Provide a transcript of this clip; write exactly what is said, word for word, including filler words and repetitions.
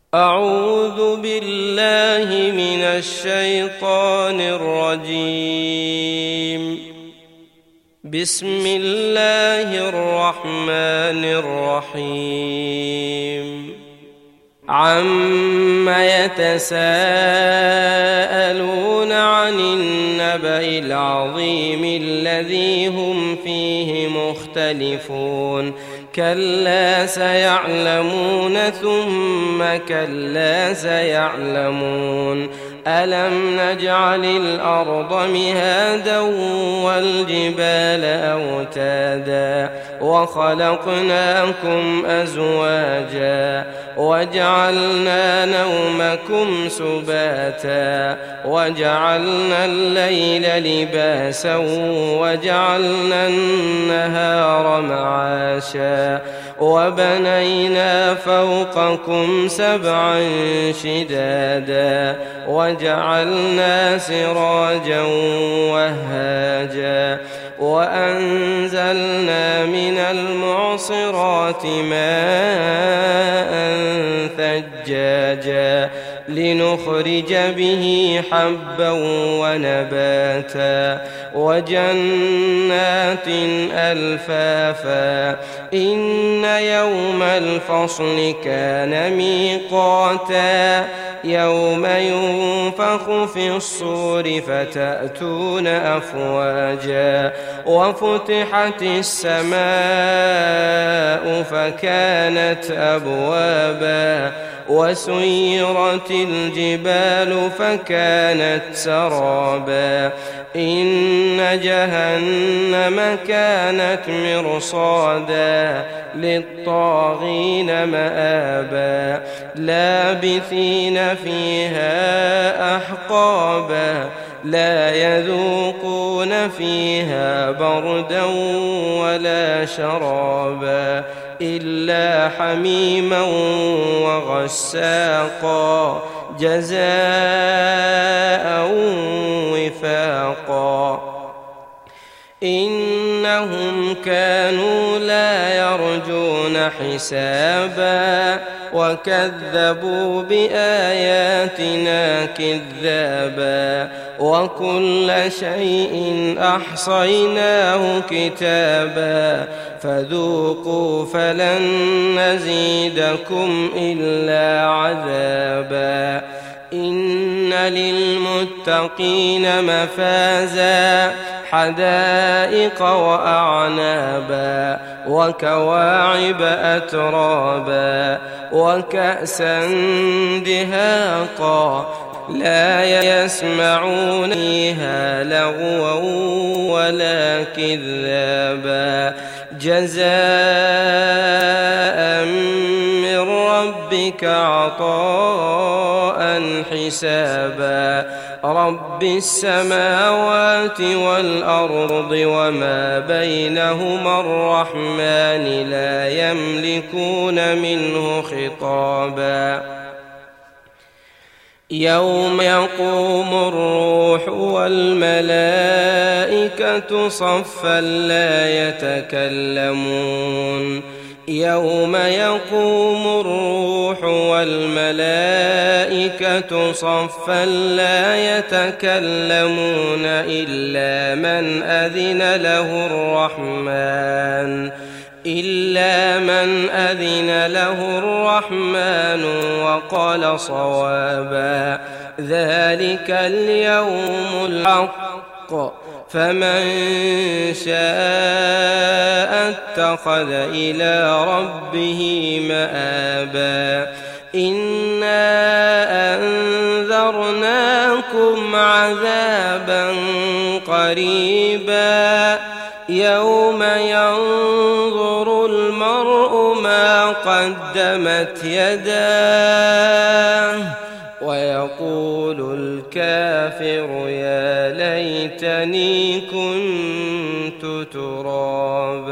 أعوذ بالله من الشيطان الرجيم. بسم الله الرحمن الرحيم. عم يتساءلون عن النبأ العظيم الذي هم فيه مختلفون. كلا سيعلمون ثم كلا سيعلمون. ألم نجعل الأرض مهادا والجبال أوتادا وخلقناكم أزواجا وجعلنا نومكم سباتا وجعلنا الليل لباسا وجعلنا النهار معاشا وبنينا فوقكم سبعا شدادا وجعلنا سراجا وهاجا وأنزلنا من المعصرات ماء ثجاجا لنخرج به حبا ونباتا وجنات ألفافا. إن يوم الفصل كان ميقاتا يوم ينفخ في الصور فتأتون أفواجا وفتحت السماء فكانت أبوابا وسيرت الجبال فكانت سرابا. إن جهنم كانت مرصادا للطاغين مآبا لابثين فيها أحقابا لا يذوقون فيها بردا ولا شرابا إلا حميما وغساقا جزاء وفاقا. إنهم كانوا لا يرجون حسابا وكذبوا بآياتنا كذابا وكل شيء أحصيناه كتابا فذوقوا فلن نزيدكم إلا عذابا. إن للمتقين مفازا حدائق وأعنابا وكواعب أترابا وكأسا دهاقا لا يسمعون فيها لغوا ولا كذابا جزاء من ربك عطاء حسابا. رب السماوات والأرض وما بينهما الرحمن لا يملكون منه خطابا. يوم يقوم الروح والملائكة صفا لا يتكلمون. يوم يقوم الروح والملائكة صفا لا يتكلمون إلا من أذن له الرحمن إلا من أذن له الرحمن وقال صوابا. ذلك اليوم الحق فمن شاء اتخذ إلى ربه مآبا. إنا أنذرناكم عذابا قريبا يوم ينظر المرء ما قدمت يداه ويقول الكافر يا ليتني كنت ترابا.